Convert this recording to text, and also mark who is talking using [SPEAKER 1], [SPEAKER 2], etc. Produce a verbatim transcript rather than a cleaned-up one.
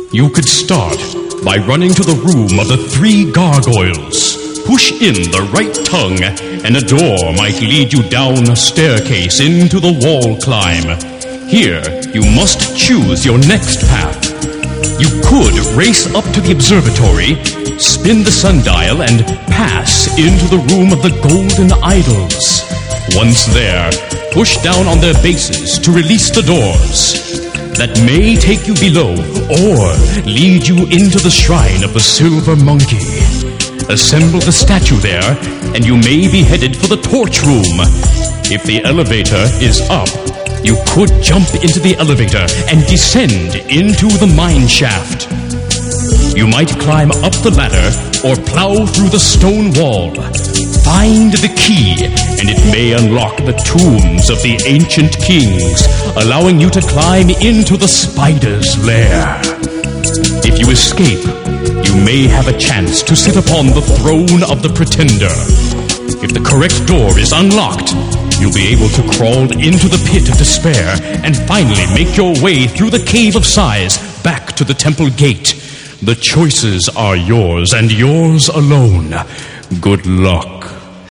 [SPEAKER 1] You could start by running to the room of the three gargoyles. Push in the right tongue, and a door might lead you down a staircase into the wall climb. Here, you must choose your next path. You could race up to the observatory, spin the sundial, and pass into the room of the golden idols. Once there, push down on their bases to release the doors. That may take you below or lead you into the shrine of the silver monkey. Assemble the statue there, and you may be headed for the torch room. If the elevator is up, you could jump into the elevator and descend into the mine shaft. You might climb up the ladder or plow through the stone wall. Find the key, and it may unlock the tombs of the ancient kings, allowing you to climb into the spider's lair. If you escape, you may have a chance to sit upon the throne of the pretender. If the correct door is unlocked, you'll be able to crawl into the pit of despair and finally make your way through the cave of sighs back to the temple gate. The choices are yours and yours alone. Good luck.